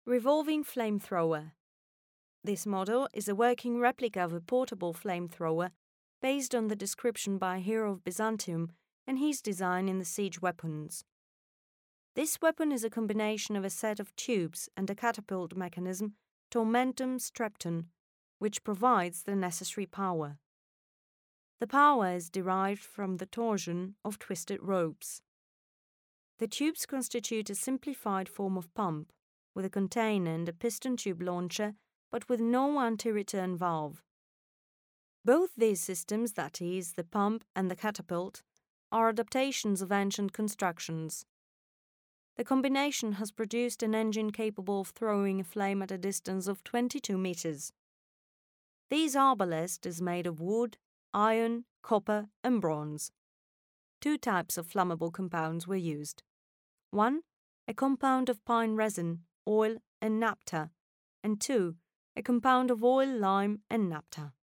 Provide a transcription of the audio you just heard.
Revolving flamethrower. This model is a working replica of a portable flamethrower based on the description by Hero of Byzantium and his design in the siege weapons. This weapon is a combination of a set of tubes and a catapult mechanism, Tormentum Strepton, which provides the necessary power. The power is derived from the torsion of twisted ropes. The tubes constitute a simplified form of pump, with a container and a piston tube launcher, but with no anti-return valve. Both these systems, that is, the pump and the catapult, are adaptations of ancient constructions. The combination has produced an engine capable of throwing a flame at a distance of 22 meters. This arbalest is made of wood, iron, copper, and bronze. Two types of flammable compounds were used. One, a compound of pine resin, oil, and naphtha, and two, a compound of oil, lime, and naphtha.